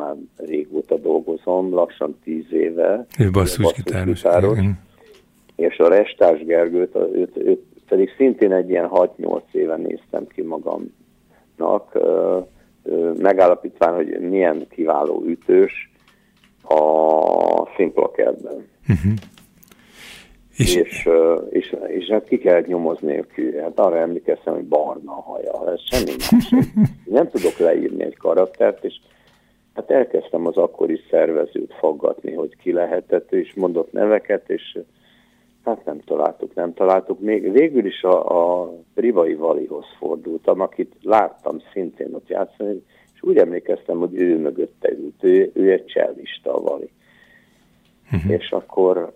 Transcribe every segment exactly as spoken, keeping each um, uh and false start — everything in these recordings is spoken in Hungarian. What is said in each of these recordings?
már régóta dolgozom, lassan tíz éve. Ő basszusgitáros. És a Restás Gergőt, őt, őt pedig szintén egy ilyen hat-nyolc éve néztem ki magamnak, megállapítván, hogy milyen kiváló ütős a színplakerben. Uh-huh. És, és, és, és hát ki kellett nyomozni ők. Hát arra emlékeztem, hogy barna a haja. Ez semmi más. Nem tudok leírni egy karaktert, és hát elkezdtem az akkori szervezőt faggatni, hogy ki lehetett, és mondott neveket, és hát nem találtuk, nem találtuk. Még végül is a, a Rivai Valihoz fordultam, akit láttam szintén ott játszani, és úgy emlékeztem, hogy ő mögötte ült. Ő, ő egy csellista, a Vali. Uh-huh. És akkor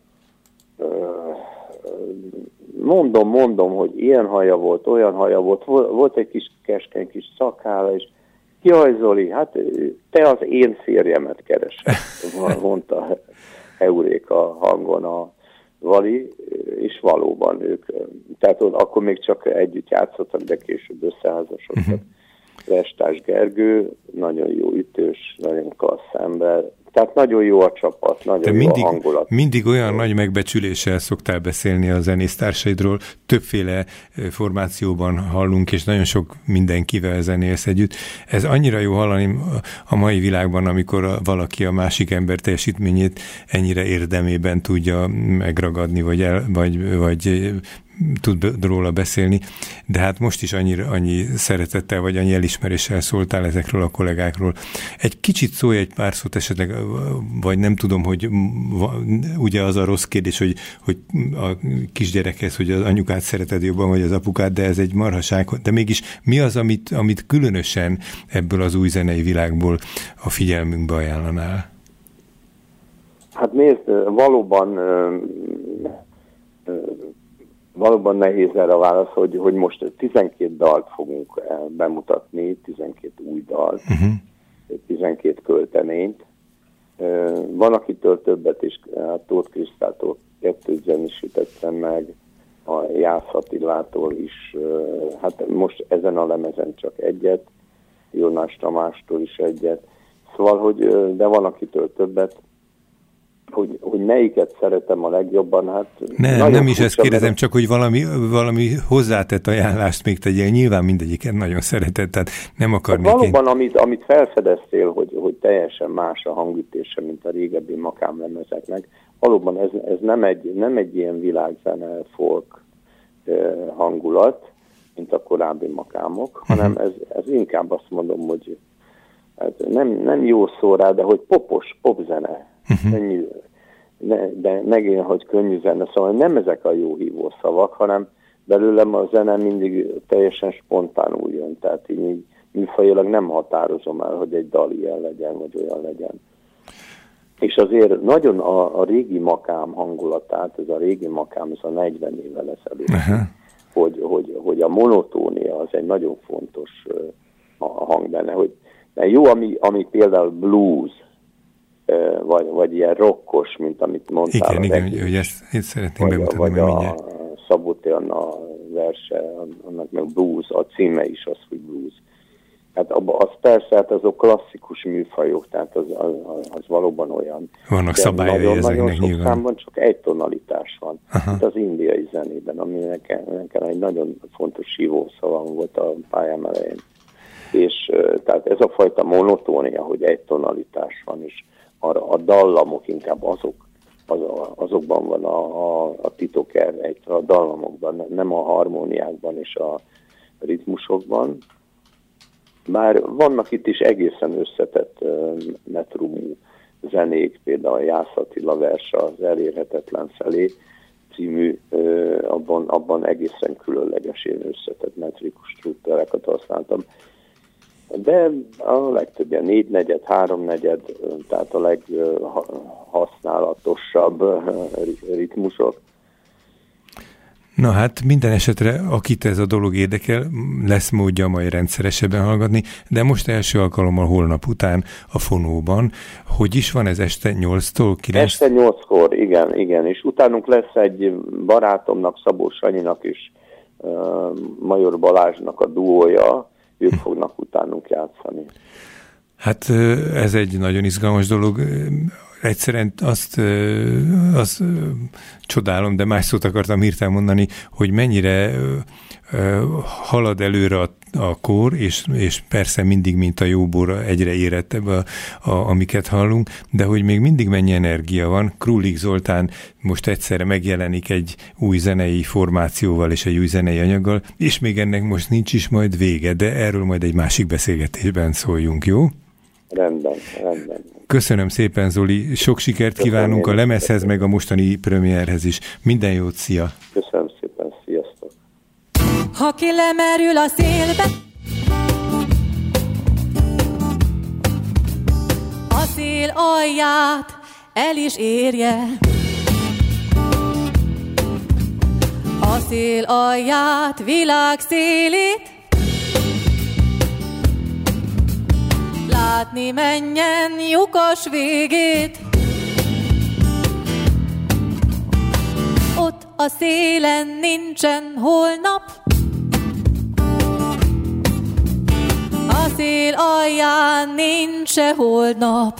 mondom, mondom, hogy ilyen haja volt, olyan haja volt, volt egy kis keskeny kis szakálla, és jaj Zoli, hát te az én férjemet keresed, mondta Euréka hangon a Vali, és valóban ők, tehát akkor még csak együtt játszottak, de később összeházasodtak. Uh-huh. Restás Gergő, nagyon jó ütős, nagyon klassz ember, tehát nagyon jó a csapat, nagyon Te jó mindig, a hangulat. Mindig olyan nagy megbecsüléssel szoktál beszélni a zenésztársaidról, többféle formációban hallunk, és nagyon sok mindenkivel zenélsz együtt. Ez annyira jó hallani a mai világban, amikor valaki a másik ember teljesítményét ennyire érdemében tudja megragadni, vagy, el, vagy, vagy tud róla beszélni, de hát most is annyi, annyi szeretettel, vagy annyi elismeréssel szóltál ezekről a kollégákról. Egy kicsit szólj egy pár szót esetleg, vagy nem tudom, hogy ugye az a rossz kérdés, hogy, hogy a kisgyerekhez, hogy az anyukát szereted jobban, vagy az apukát, de ez egy marhaság, de mégis mi az, amit, amit különösen ebből az új zenei világból a figyelmünkbe ajánlanál? Hát nézd, valóban Valóban nehéz erre a válasz, hogy, hogy most tizenkét dalt fogunk bemutatni, tizenkét új dalt, uh-huh. tizenkét költeményt. Van, akitől többet is, Tóth Krisztától kettőt zenésítettem meg, a Jász Attilától is, hát most ezen a lemezen csak egyet, Jónás Tamástól is egyet. Szóval, hogy, de van, akitől többet. Hogy, hogy melyiket szeretem a legjobban, hát... Nem, nem is ezt kérdezem, mert... csak hogy valami, valami hozzátett ajánlást még tegyél. Nyilván mindegyiket nagyon szeretett, tehát nem akarnék hát valóban, én... amit, amit felfedeztél, hogy, hogy teljesen más a hangütése, mint a régebbi makámlemezeknek, valóban ez, ez nem, egy, nem egy ilyen világzene folk eh, hangulat, mint a korábbi makámok, uh-huh. hanem ez, ez inkább azt mondom, hogy hát nem, nem jó szó rá, de hogy popos, popzene. Uh-huh. Könnyű, ne, de megint, hogy könnyű zene, szóval nem ezek a jó hívó szavak, hanem belőlem a zene mindig teljesen spontánul jön, tehát így műfajilag nem határozom el, hogy egy dal ilyen legyen, vagy olyan legyen. És azért nagyon a, a régi makám hangulatát, ez a régi makám, ez a negyven évvel ezelőtt, uh-huh. hogy, hogy, hogy a monotónia az egy nagyon fontos uh, a hang benne, hogy mert jó, ami, ami például blues, Vagy, vagy ilyen rokkos, mint amit mondtál. Igen, igen, hogy, hogy ezt én szeretném bemutatni. Vagy a Szabó T. Anna verse, annak meg blues, a címe is az, hogy blues. Hát az persze, hát azok klasszikus műfajok, tehát az, az, az valóban olyan. Vannak szabályai ezeknek nyilván. Számban csak egy tonalitás van. Itt az indiai zenében, ami nekem, nekem egy nagyon fontos sívószavam volt a pályám elején. És tehát ez a fajta monotónia, hogy egy tonalitás van, és a, a dallamok inkább azok, az, azokban van a, a, a titok erre, a dallamokban, nem a harmóniákban és a ritmusokban. Bár vannak itt is egészen összetett uh, metrumú zenék, például a Jász Attila verse az Elérhetetlen felé című, uh, abban, abban egészen különleges én összetett metrikus struktúrákat használtam. De a legtöbb ilyen négynegyed, háromnegyed, tehát a leghasználatosabb ritmusok. Na hát minden esetre, akit ez a dolog érdekel, lesz módja majd rendszeresebben hallgatni, de most első alkalommal holnap után a Fonóban. Hogy is van ez este nyolctól kilenc? Este nyolckor, igen, igen. És utánunk lesz egy barátomnak, Szabó Sanyinak is, uh, Major Balázsnak a duója, ők fognak utánunk játszani. Hát ez egy nagyon izgalmas dolog. Egyszerűen azt, azt csodálom, de más szót akartam hirtelen mondani, hogy mennyire halad előre a, a kor, és, és persze mindig, mint a jóbor, egyre érettebb, a, a, amiket hallunk, de hogy még mindig mennyi energia van. Krúlik Zoltán most egyszerre megjelenik egy új zenei formációval és egy új zenei anyaggal, és még ennek most nincs is majd vége, de erről majd egy másik beszélgetésben szóljunk, jó? Rendben, rendben. Köszönöm szépen, Zoli, sok sikert Köszönöm kívánunk a lemezhez, meg a mostani premierhez is. Minden jót, szia! Köszönöm szépen, sziasztok! Ha ki lemerül a szélbe, a szél alját el is érje. A szél alját, világ szélét, látni menjen lyukas végét. Ott a szélen nincsen holnap, a szél alján nincs se holnap.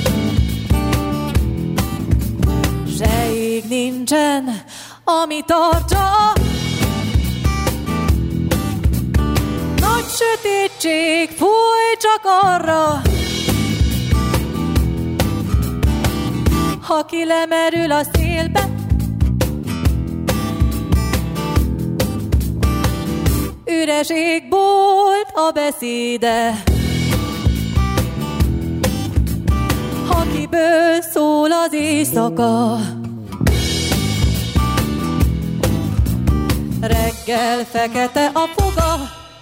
Se ég nincsen, ami tartsa. Nagy sötétség fúj csak arra, ha ki lemerül a szélbe. Üres égbolt a beszéde, ha kiből szól az éjszaka. Reggel fekete a foga,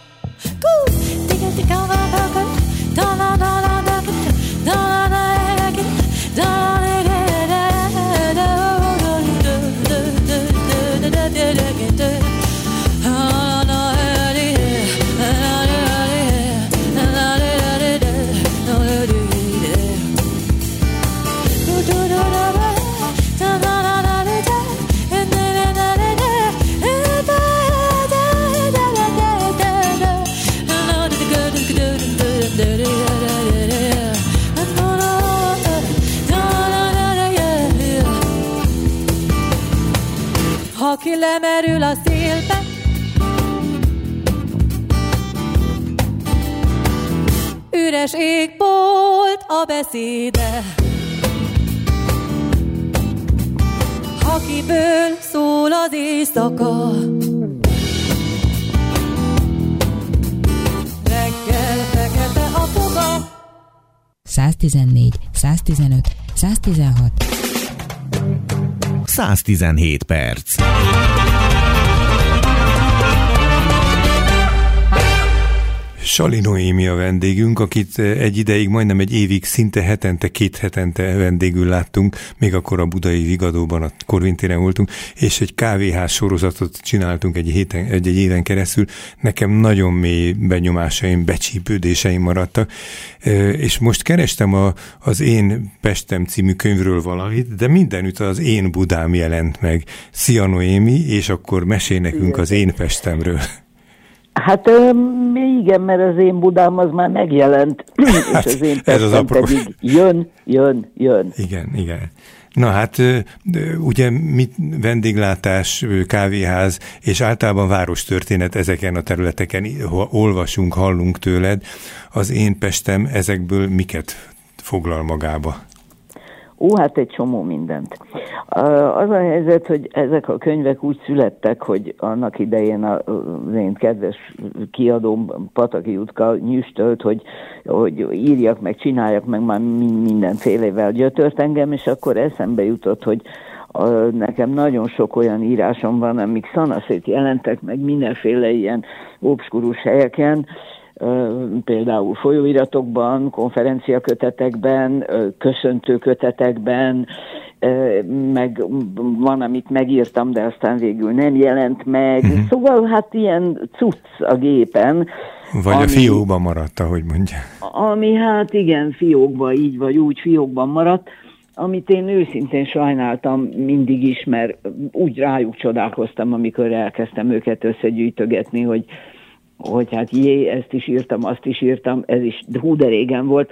ha ki lemerül a szélbe. Üres égbolt a beszéde, ha kiből szól az éjszaka. Reggel fekete a foga. száztizennégy, száztizenöt, száztizenhat száztizenhét perc. Sali Noémi a vendégünk, akit egy ideig, majdnem egy évig, szinte hetente, két hetente vendégül láttunk, még akkor a budai Vigadóban, a Korvin téren voltunk, és egy kávéház sorozatot csináltunk egy, héten, egy, egy éven keresztül. Nekem nagyon mély benyomásaim, becsípődéseim maradtak, és most kerestem a, az Én Pestem című könyvről valamit, de mindenütt az Én Budám jelent meg. Szia Noémi, és akkor mesélj nekünk az Én Pestemről. Hát igen, mert az Én Budám az már megjelent, hát, és az Én Pestem az pedig jön, jön, jön. Igen, igen. Na hát, ugye mit vendéglátás, kávéház, és általában várostörténet ezeken a területeken, ha olvasunk, hallunk tőled, az Én Pestem ezekből miket foglal magába? Ó, hát egy csomó mindent. Az a helyzet, hogy ezek a könyvek úgy születtek, hogy annak idején az én kedves kiadóm Pataki Jutka nyüstölt, hogy, hogy írjak meg, csináljak meg már mindenfélevel gyötört engem, és akkor eszembe jutott, hogy a, nekem nagyon sok olyan írásom van, amik szanaszét jelentek meg mindenféle ilyen obskurus helyeken, például folyóiratokban, konferenciakötetekben, köszöntőkötetekben, meg van, amit megírtam, de aztán végül nem jelent meg. Uh-huh. Szóval hát ilyen cucc a gépen. Vagy ami, a fiókban maradt, ahogy mondja. Ami hát igen, fiókban, így vagy úgy fiókban maradt, amit én őszintén sajnáltam mindig is, mert úgy rájuk csodálkoztam, amikor elkezdtem őket összegyűjtögetni, hogy hogy hát jé, ezt is írtam, azt is írtam, ez is hú de régen volt,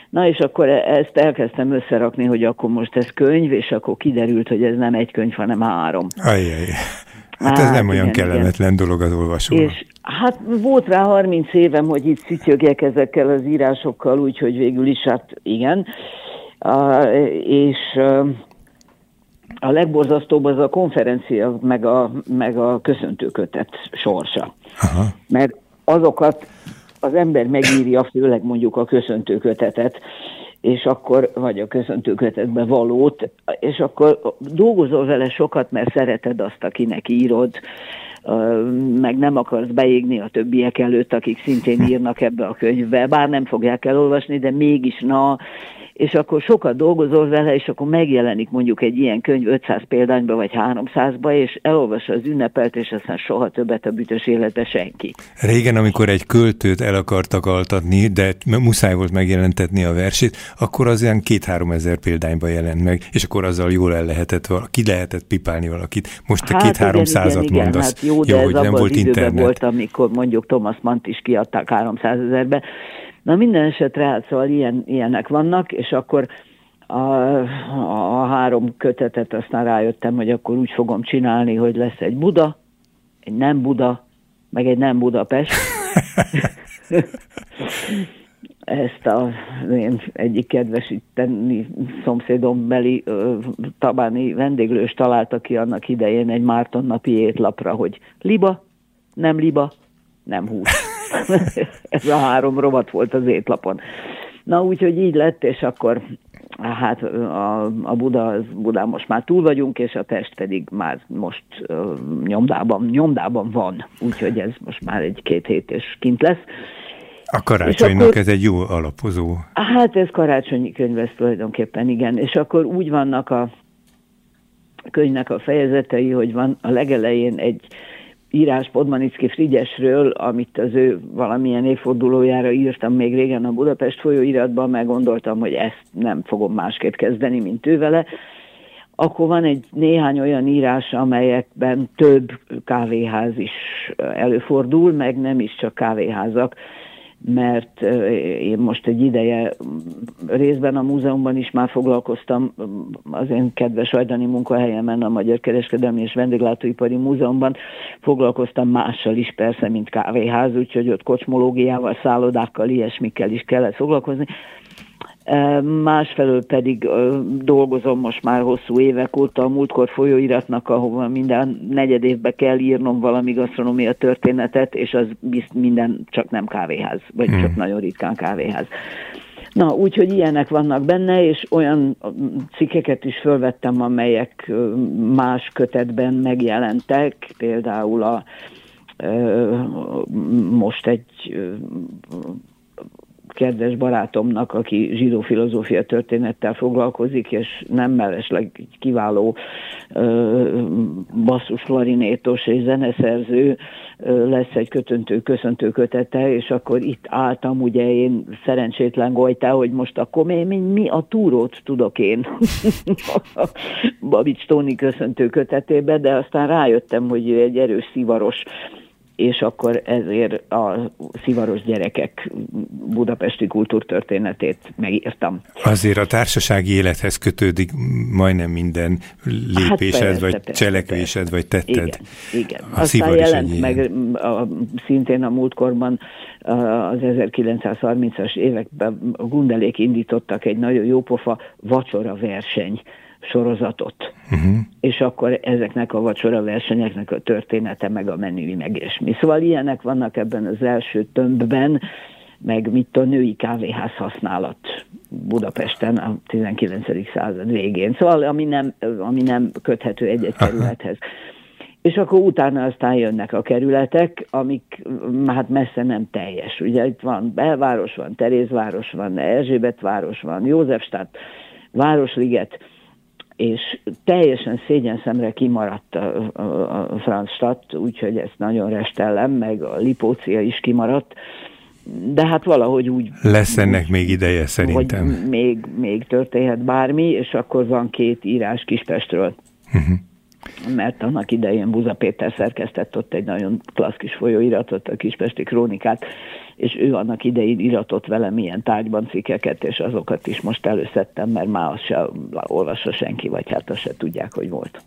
Na és akkor ezt elkezdtem összerakni, hogy akkor most ez könyv, és akkor kiderült, hogy ez nem egy könyv, hanem három. Ajjaj. Hát ez hát, nem olyan igen, kellemetlen igen. dolog az olvasóval. És hát volt rá harminc évem, hogy itt szütyögjek ezekkel az írásokkal, úgyhogy végül is hát igen. Uh, és uh, a legborzasztóbb az a konferencia, meg a, meg a köszöntőkötet sorsa. Aha. Mert azokat az ember megírja, főleg mondjuk a köszöntőkötetet, és akkor, vagy a köszöntőkötetbe valót, és akkor dolgozol vele sokat, mert szereted azt, akinek írod, meg nem akarsz beégni a többiek előtt, akik szintén írnak ebbe a könyvbe, bár nem fogják elolvasni, de mégis na, és akkor sokat dolgozol vele, és akkor megjelenik mondjuk egy ilyen könyv ötszáz példányba, vagy háromszázba, és elolvassa az ünnepelt, és aztán soha többet a bütös életbe senki. Régen, amikor egy költőt el akartak altatni, de muszáj volt megjelentetni a versét, akkor az ilyen két-három ezer példányba jelent meg, és akkor azzal jól el lehetett, ki lehetett pipálni valakit. Most te hát két-háromszázat mondasz. Hát jó, de jó, ez hogy nem volt internet. Volt, amikor mondjuk Thomas Mannt is kiadták háromszázezerbe. Na minden esetre hát szóval ilyen, ilyenek vannak, és akkor a, a, a három kötetet aztán rájöttem, hogy akkor úgy fogom csinálni, hogy lesz egy Buda, egy nem Buda, meg egy nem Budapest. Ezt a én egyik kedves itteni szomszédombeli tabáni vendéglős találta ki annak idején egy Márton napi étlapra, hogy liba, nem liba, nem hús. Ez a három rovat volt az étlapon. Na úgyhogy így lett, és akkor hát a, a Buda, az Budán most már túl vagyunk, és a Pest pedig már most uh, nyomdában, nyomdában van. Úgyhogy ez most már egy-két hét és kint lesz. A karácsonynak akkor, ez egy jó alapozó. Hát ez karácsonyi könyv, ez tulajdonképpen igen. És akkor úgy vannak a könyvnek a fejezetei, hogy van a legelején egy írás Podmanicki Frigyesről, amit az ő valamilyen évfordulójára írtam még régen a Budapest folyóiratban, meg gondoltam, hogy ezt nem fogom másképp kezdeni, mint ő vele. Akkor van egy néhány olyan írás, amelyekben több kávéház is előfordul, meg nem is csak kávéházak, mert én most egy ideje részben a múzeumban is már foglalkoztam, az én kedves ajdani munkahelyemen, a Magyar Kereskedelmi és Vendéglátóipari Múzeumban foglalkoztam mással is persze, mint kávéház, úgyhogy ott kocsmológiával, szállodákkal, ilyesmikkel is kellett foglalkozni. Másfelől pedig dolgozom most már hosszú évek óta a Múltkor folyóiratnak, ahova minden negyed évben kell írnom valami gasztronómia történetet, és az minden csak nem kávéház, vagy hmm. csak nagyon ritkán kávéház. Na, úgyhogy ilyenek vannak benne, és olyan cikkeket is fölvettem, amelyek más kötetben megjelentek, például a most egy kedves barátomnak, aki zsidó filozófia történettel foglalkozik, és nem mellesleg kiváló uh, basszusklarinétos és zeneszerző, uh, lesz egy kötöntő, köszöntő kötete, és akkor itt álltam, ugye én szerencsétlen Gojtá, hogy most akkor mi, mi, mi a túrót tudok én Babics Tóni köszöntő kötetébe, de aztán rájöttem, hogy ő egy erős szivaros, és akkor ezért a szivaros gyerekek budapesti kultúrtörténetét megírtam. Azért a társasági élethez kötődik majdnem minden lépésed, hát persze, vagy persze, cselekvésed, persze. vagy tetted. Igen, igen. A aztán jelent meg a, szintén a múltkorban az ezerkilencszázharmincas években a Gundelék indítottak egy nagyon jópofa vacsora verseny sorozatot. Uh-huh. És akkor ezeknek a vacsora versenyeknek a története, meg a menü, meg és mi. Szóval ilyenek vannak ebben az első tömbben, meg mit a női kávéház használat Budapesten a tizenkilencedik század végén. Szóval ami nem, ami nem köthető egy-egy kerülethez. És akkor utána aztán jönnek a kerületek, amik hát messze nem teljes. Ugye itt van Belváros, van Terézváros, van Erzsébetváros, van Józsefstadt, Városliget, és teljesen szégyenszemre kimaradt a, a, a Franzstadt, úgyhogy ezt nagyon restellem, meg a Lipócia is kimaradt, de hát valahogy úgy... Lesz ennek úgy, még ideje szerintem. Még, még történhet bármi, és akkor van két írás Kispestről. Uh-huh. Mert annak idején Buza Péter szerkesztett ott egy nagyon klassz kis folyóiratot, a Kispesti Krónikát, és ő annak idején iratott velem ilyen tárgyban cikkeket, és azokat is most előszedtem, mert már azt se olvassa senki, vagy hát azt se tudják, hogy volt.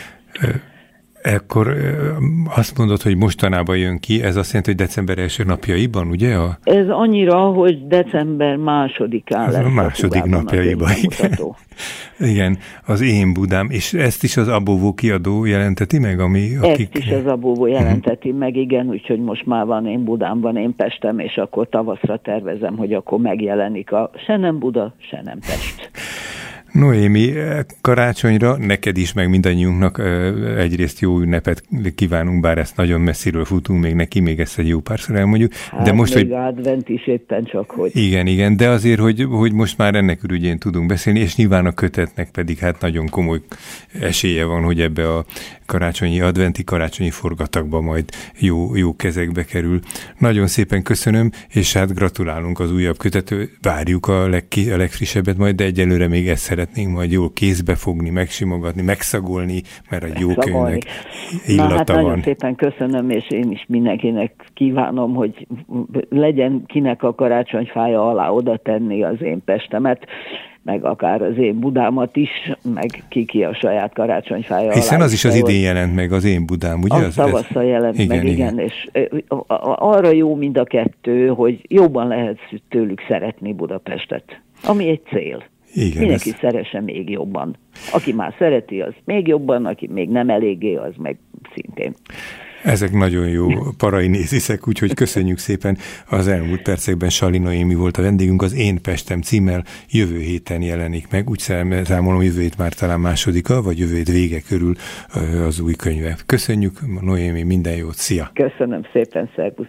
Ekkor azt mondod, hogy mostanában jön ki, ez azt jelenti, hogy december első napjaiban, ugye? A... Ez annyira, hogy december másodikán lesz. A második napjaiban, igen. Igen, az Én Budám, és ezt is az Abovó kiadó jelenteti meg, ami... Akik... Ezt is az Abovó jelenteti uh-huh. meg, igen, úgyhogy most már van Én Budám, van Én Pestem, és akkor tavaszra tervezem, hogy akkor megjelenik a se nem Buda, se nem Pest. Noémi, karácsonyra neked is, meg mindannyiunknak egyrészt jó ünnepet kívánunk, bár ezt nagyon messziről futunk még neki, még ezt egy jó párszor elmondjuk. Hát de most, még hogy... advent is éppen csak, hogy... Igen, igen, de azért, hogy, hogy most már ennek ürügyén tudunk beszélni, és nyilván a kötetnek pedig hát nagyon komoly esélye van, hogy ebbe a karácsonyi, adventi karácsonyi forgatagba majd jó, jó kezekbe kerül. Nagyon szépen köszönöm, és hát gratulálunk az újabb kötető, várjuk a, legki, a legfrissebbet majd, de egyelőre még ezt szeretnénk majd jól kézbe fogni, megsimogatni, megszagolni, mert egy jó könyvnek illata Na, hát van. Nagyon szépen köszönöm, és én is mindenkinek kívánom, hogy legyen kinek a karácsonyfája alá oda tenni az Én Pestemet, meg akár az Én Budámat is, meg ki-ki a saját karácsonyfája alá. Hiszen az is az idén jelent meg, az Én Budám, ugye? Az tavasszal jelent igen, meg, igen, igen, és arra jó mind a kettő, hogy jobban lehet tőlük szeretni Budapestet, ami egy cél. Igen, mindenki ez... szeresse még jobban. Aki már szereti, az még jobban, aki még nem eléggé, az meg szintén. Ezek nagyon jó parai néziszek, úgyhogy köszönjük szépen. Az elmúlt percekben Salli Noémi volt a vendégünk, az Én Pestem címmel jövő héten jelenik meg. Úgy számolom, jövő hét már talán másodika, vagy jövő hét vége körül az új könyve. Köszönjük, Noémi, minden jót, szia! Köszönöm szépen, szervusz!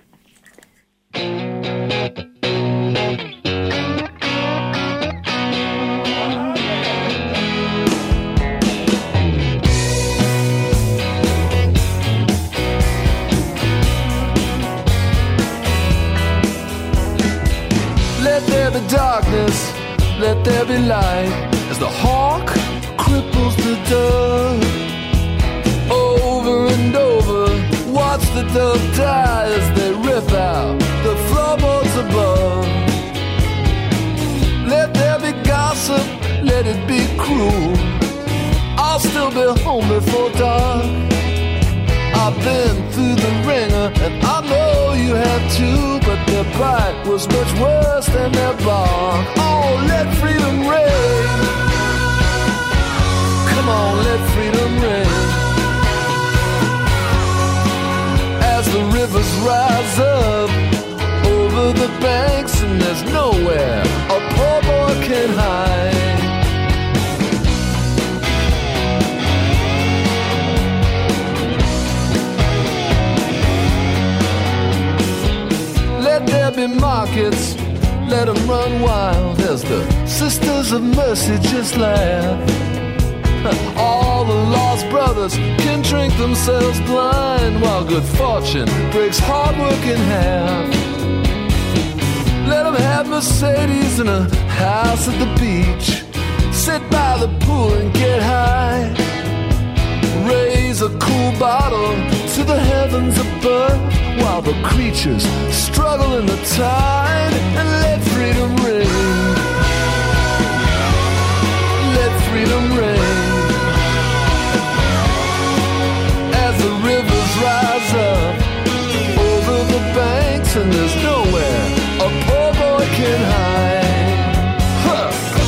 Darkness, let there be light as the hawk cripples the dove. Over and over, watch the dove die as they rip out the floorboards above. Let there be gossip, let it be cruel. I'll still be home before dark. I've been through the ringer and I know you have too, but their bite was much worse than their bark. Oh, let freedom reign. Come on, let freedom reign. As the rivers rise up over the banks and there's nowhere a poor boy can hide. Let there be markets, let them run wild as the Sisters of Mercy just laugh. All the lost brothers can drink themselves blind while good fortune breaks hard work in half. Let them have Mercedes and a house at the beach, sit by the pool and get high, raise a cool bottle to the heavens above while the creatures struggle in the tide, and let freedom reign. Let freedom reign. As the rivers rise up over the banks and there's nowhere a poor boy can hide. Huh.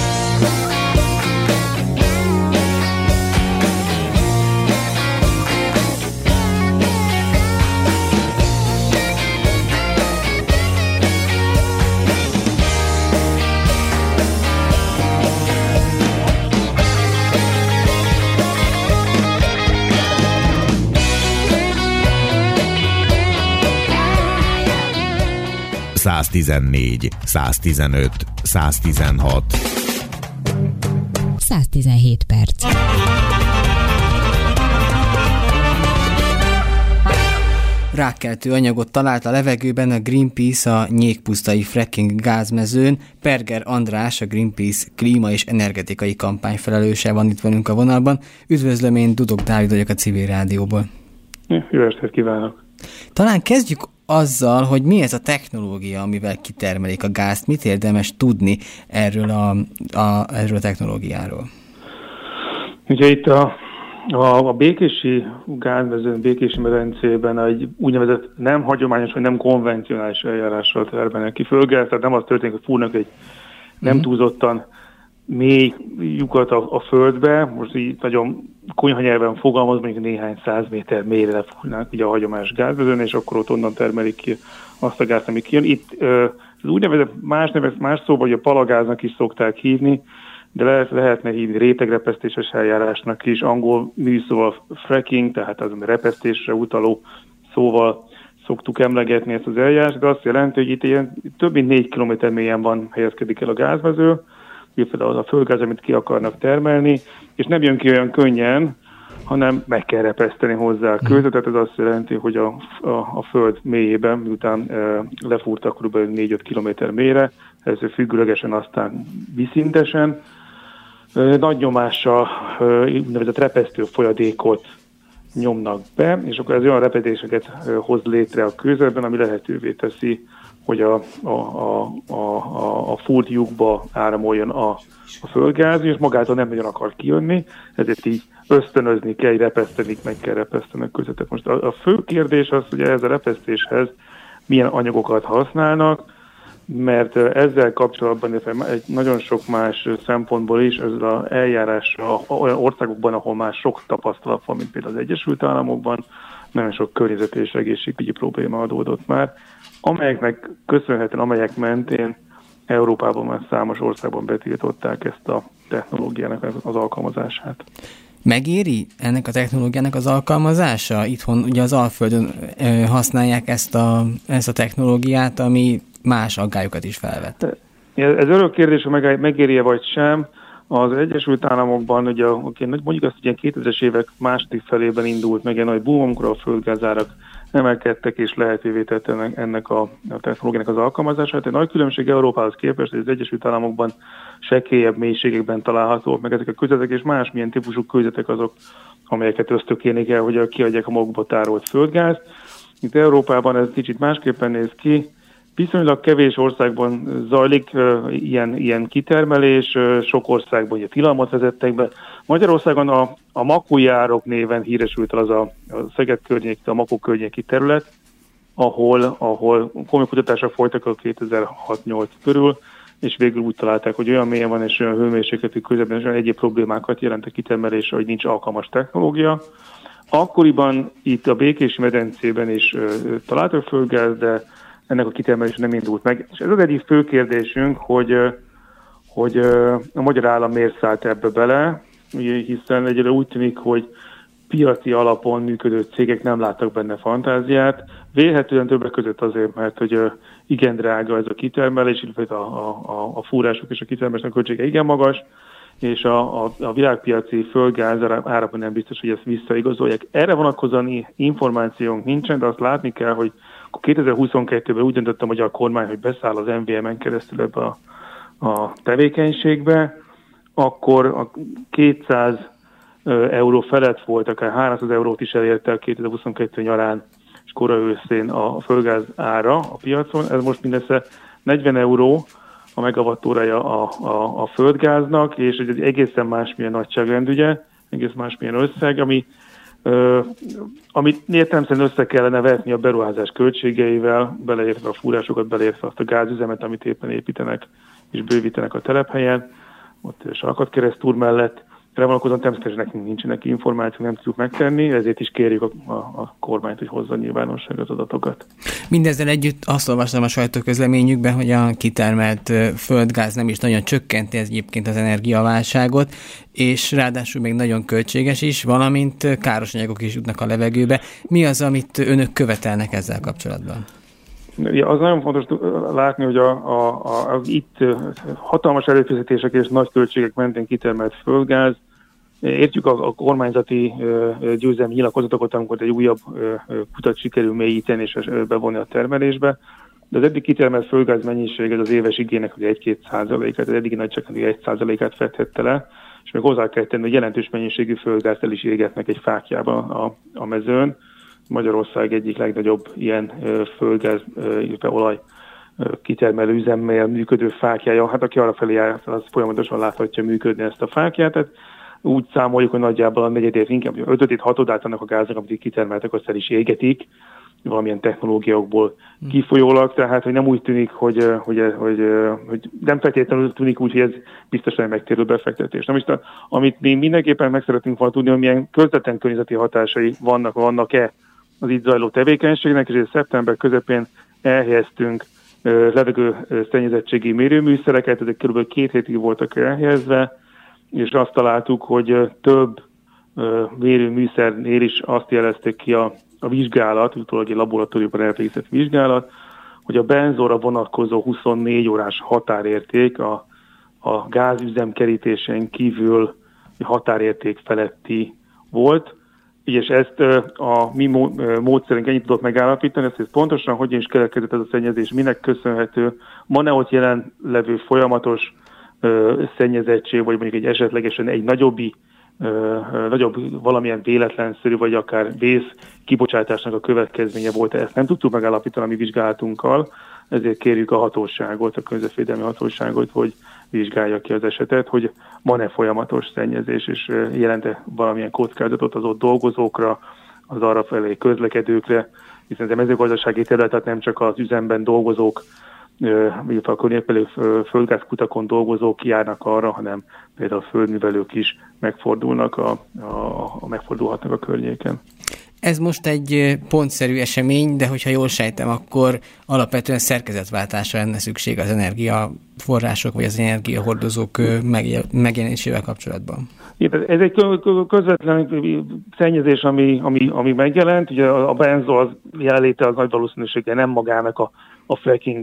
száztizennégy, száztizenöt, száztizenhat. száztizenhét perc. Rákkeltő anyagot talált a levegőben a Greenpeace a nyékpusztai fracking gázmezőn. Perger András, a Greenpeace klíma és energetikai kampány felelőse van itt velünk a vonalban. Üdvözlöm, én Dudok Dávid vagyok a Civil Rádióból. Jó estét kívánok! Talán kezdjük azzal, hogy mi ez a technológia, amivel kitermelik a gázt, mit érdemes tudni erről a, a, erről a technológiáról? Ugye itt a, a, a békési gázmezőn, békési medencében egy úgynevezett nem hagyományos, vagy nem konvencionális eljárással termelnek ki földgázt, tehát nem az történik, hogy fúrnak egy nem túlzottan mély lyukat a, a földbe, most így nagyon konyha nyelven fogalmaz, mondjuk néhány száz méter mélyre lefúrnák ugye a hagyományos gázmezőn, és akkor ott onnan termelik ki azt a gázt, ami kijön. Itt az úgynevezett más nevet, más szóval, hogy a palagáznak is szokták hívni, de lehet, lehetne hívni rétegrepesztéses eljárásnak is, angol műszóval fracking, tehát az repesztésre utaló szóval szoktuk emlegetni ezt az eljárást, de azt jelenti, hogy itt ilyen több mint négy kilométer mélyen van, helyezkedik el a gázmező, illetve az a földgáz, amit ki akarnak termelni, és nem jön ki olyan könnyen, hanem meg kell repeszteni hozzá a kőzetet, tehát ez azt jelenti, hogy a, a, a föld mélyében, miután e, lefúrtak kb. négy-öt kilométer mélyre, ez függőlegesen aztán viszintesen, e, nagy nyomással e, úgynevezett repesztő folyadékot nyomnak be, és akkor ez olyan repedéseket e, hoz létre a kőzetben, ami lehetővé teszi, hogy a, a, a, a, a fúrt lyukba áramoljon a, a földgáz, és magától nem nagyon akar kijönni, ezért így ösztönözni kell, repeszteni, meg kell repeszteni a kőzetet. Most a, a fő kérdés az, hogy ehhez a repesztéshez milyen anyagokat használnak, mert ezzel kapcsolatban egy nagyon sok más szempontból is ez az eljárás olyan országokban, ahol már sok tapasztalat van, mint például az Egyesült Államokban, nagyon sok környezeti és egészségügyi probléma adódott már, amelyeknek köszönhetően, amelyek mentén Európában már számos országban betiltották ezt a technológiának az alkalmazását. Megéri ennek a technológiának az alkalmazása? Itthon ugye az Alföldön ö, használják ezt a, ezt a technológiát, ami más aggályokat is felvet. Ez örök kérdés, hogy megéri-e vagy sem. Az Egyesült Államokban, ugye, mondjuk azt, hogy ilyen kétezres évek második felében indult meg egy nagy boom, amikor a földgázárak emelkedtek, és lehetővé tette ennek a, a technológiának az alkalmazását. Egy nagy különbség Európához képest, hogy az Egyesült Államokban sekélyebb mélységekben találhatók meg ezek a kőzetek, és másmilyen típusú kőzetek azok, amelyeket ösztökélik el, hogy kiadják a magukba tárolt földgázt. Itt Európában ez kicsit másképpen néz ki. Viszonylag kevés országban zajlik uh, ilyen, ilyen kitermelés, uh, sok országban ugye tilalmat vezettek be. Magyarországon a, a Makójárok néven híresült az a, a Szeged környéki, a Makó környéki terület, ahol, ahol komoly kutatások folytak a kétezer-hat-nyolc körül, és végül úgy találták, hogy olyan mélyen van, és olyan hőmérsékletű közepben, és olyan egyéb problémákat jelent a kitermelésre, hogy nincs alkalmas technológia. Akkoriban itt a Békési medencében is uh, találtak földgáz, de ennek a kitermelése nem indult meg. És ez az egyik fő kérdésünk, hogy, hogy a magyar állam miért szállt ebbe bele, hiszen egyre úgy tűnik, hogy piaci alapon működő cégek nem láttak benne fantáziát. Vélhetően többek között azért, mert hogy igen drága ez a kitermelés, illetve a, a, a fúrások és a kitermelésnek költsége igen magas, és a, a, a világpiaci földgáz árában nem biztos, hogy ezt visszaigazolják. Erre vonatkozóan információnk nincsen, de azt látni kell, hogy kétezer-huszonkettőben úgy döntött a magyar kormány, hogy beszáll az em vé em-en keresztül ebbe a, a tevékenységbe, akkor a kétszáz euró felett volt, akár háromszáz eurót is elérte a kétezer-huszonkettő nyarán és kora őszén a földgáz ára a piacon. Ez most mindössze negyven euró a megawattórája a, a, a földgáznak, és egy egészen másmilyen nagyságrendügye, egész másmilyen összeg, ami Uh, amit értelemszerűen össze kellene vetni a beruházás költségeivel, beleértve a fúrásokat, beleértve azt a gázüzemet, amit éppen építenek és bővítenek a telephelyen, ott Salakatkeresztúr mellett. Erre vonatkozóan természetesen nekünk nincsenek információk, nem tudjuk megtenni, ezért is kérjük a, a, a kormányt, hogy hozza nyilvánosságra az adatokat. Mindezzel együtt azt olvastam a sajtóközleményükben, hogy a kitermelt földgáz nem is nagyon csökkenti ez egyébként az energiaválságot, és ráadásul még nagyon költséges is, valamint káros anyagok is jutnak a levegőbe. Mi az, amit önök követelnek ezzel kapcsolatban? Ja, az nagyon fontos látni, hogy a, a, a, az itt hatalmas előfizetések és nagy költségek mentén kitermelt földgáz. Értjük a, a kormányzati győzelmi nyilatkozatokat, amikor egy újabb kutat sikerül mélyíteni és bevonni a termelésbe. De az eddig kitermelt földgáz mennyiség ez az éves igénynek egy-két százalékát, az eddigi nagyságrendű egy százalékát fedhette le, és még hozzá kell tenni, hogy jelentős mennyiségű földgázt el is égetnek egy fákjában a, a mezőn. Magyarország egyik legnagyobb ilyen földgáz, illetve olaj kitermelő üzemmel működő fákjája. Hát aki arra felé jár, az folyamatosan láthatja működni ezt a fákját. Tehát úgy számoljuk, hogy nagyjából a negyedét, inkább ötödét, hatodát annak a gáznak, amit kitermeltek, azt el is égetik, valamilyen technológiákból kifolyólag, tehát hogy nem úgy tűnik, hogy, hogy, hogy, hogy nem feltétlenül tűnik úgy, hogy ez biztosan megtérő befektetés. Na most, amit mi mindenképpen meg szeretnénk volna tudni, hogy milyen közvetlen környezeti hatásai vannak, vannak-e az itt zajló tevékenységnek, és szeptember közepén elhelyeztünk levegő szennyezettségi mérőműszereket, ezek kb. két hétig voltak elhelyezve, és azt találtuk, hogy több mérőműszernél is azt jelezték ki a, a vizsgálat, utólag egy laboratóriumban elvégzett vizsgálat, hogy a benzóra vonatkozó huszonnégy órás határérték a, a gázüzemkerítésen kívül határérték feletti volt, és ezt a mi módszerünk ennyit tudott megállapítani, ezt pontosan hogyan is keletkezett ez a szennyezés, minek köszönhető, van-e ott jelen levő folyamatos ö, szennyezettség, vagy mondjuk egy esetlegesen egy nagyobbi, ö, ö, nagyobb valamilyen véletlenszerű, vagy akár vész kibocsátásnak a következménye volt-e, ezt nem tudtuk megállapítani a mi vizsgálatunkkal, ezért kérjük a hatóságot, a környezetvédelmi hatóságot, hogy vizsgálja ki az esetet, hogy van-e folyamatos szennyezés, és jelent-e valamilyen kockázatot az ott dolgozókra, az arra felé közlekedőkre, hiszen a mezőgazdasági terület, tehát nem csak az üzemben dolgozók, illetve a környékbeli földgázkutakon dolgozók járnak arra, hanem például a földművelők is megfordulnak, a, a, a megfordulhatnak a környéken. Ez most egy pontszerű esemény, de hogyha jól sejtem, akkor alapvetően szerkezetváltásra lenne szükség az energiaforrások vagy az energiahordozók megjelenésével kapcsolatban. Ez egy közvetlen szennyezés, ami, ami, ami megjelent. Ugye a benzó az jelenléte az nagy valószínűséggel nem magának a, a fracking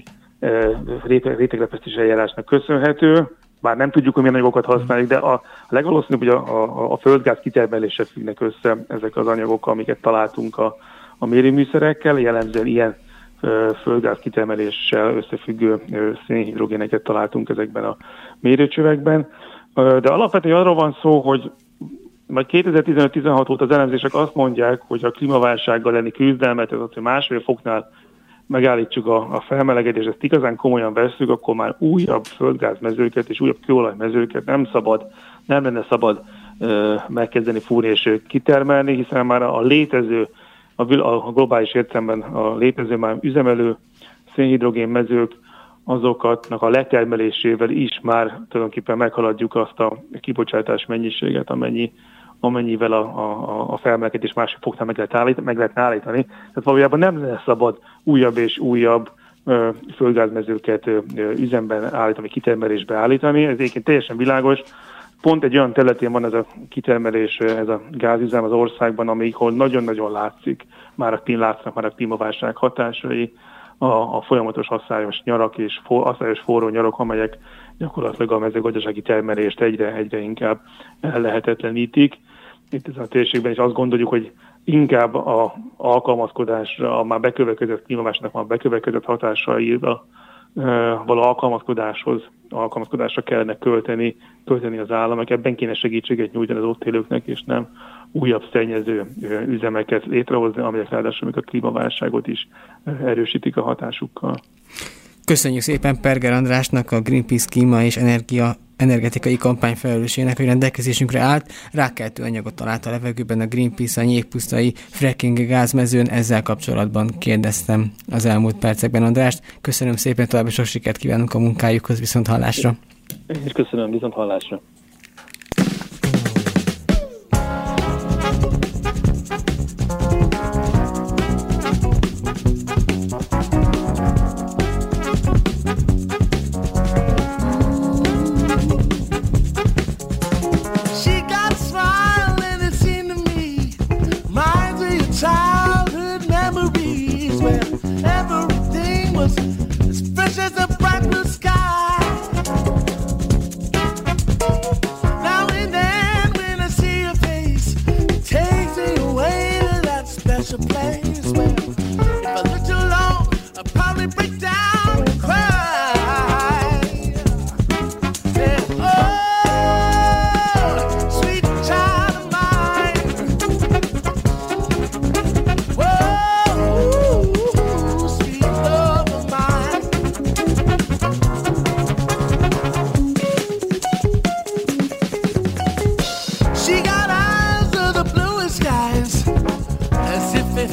rétegrepesztés eljárásnak köszönhető. Bár nem tudjuk, hogy milyen anyagokat használjuk, de a legvalószínűbb, hogy a, a, a földgáz kitermeléssel függnek össze ezek az anyagok, amiket találtunk a, a mérőműszerekkel. Jellemzően ilyen ö, földgáz kitermeléssel összefüggő ö, szénhidrogéneket találtunk ezekben a mérőcsövekben. Ö, de alapvetően arról van szó, hogy majd kétezer-tizenöt-tizenhat óta az elemzések azt mondják, hogy a klímaválsággal lenni küzdelmet, ez az, hogy másfél foknál megállítsuk a, a felmelegedést, ezt igazán komolyan vesszük, akkor már újabb földgázmezőket és újabb kőolajmezőket nem szabad, nem lenne szabad ö, megkezdeni fúrni és kitermelni, hiszen már a létező, a, a globális értelemben a létező már üzemelő szénhidrogénmezők, azokatnak a letermelésével is már tulajdonképpen meghaladjuk azt a kibocsátás mennyiséget, amennyi amennyivel a, a, a felmelegedés másik foknál meg lehet, állít, meg lehet állítani. Tehát valójában nem lesz szabad újabb és újabb ö, földgázmezőket ö, üzemben állítani, kitermelésbe állítani. Ez egyébként teljesen világos. Pont egy olyan területén van ez a kitermelés, ez a gázüzem az országban, amikor nagyon-nagyon látszik, már a látsznak már a klímaválság hatásai, a, a folyamatos asszályos nyarak és for, asszályos forró nyarak, amelyek gyakorlatilag a mezőgazdasági termelést egyre, egyre inkább lehetetlenítik. Itt ezen a térségben is azt gondoljuk, hogy inkább a alkalmazkodásra, a már bekövetkezett klímaválságnak már bekövetkezett hatásaira való alkalmazkodáshoz, alkalmazkodásra kellene költeni, költeni az államok. Ebben kéne segítséget nyújtani az ott élőknek, és nem újabb szennyező üzemeket létrehozni, amelyek ráadásul még a klímaválságot is erősítik a hatásukkal. Köszönjük szépen Perger Andrásnak, a Greenpeace klíma és energia, energetikai kampány felelősének, hogy rendelkezésünkre állt. Rákkeltő anyagot talált a levegőben a Greenpeace a nyégpusztai fracking gázmezőn. Ezzel kapcsolatban kérdeztem az elmúlt percekben Andrást. Köszönöm szépen, további sok sikert kívánunk a munkájukhoz, viszont hallásra. Én is köszönöm, viszont hallásra. Fresh as a bright blue sky.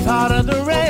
out of the rain.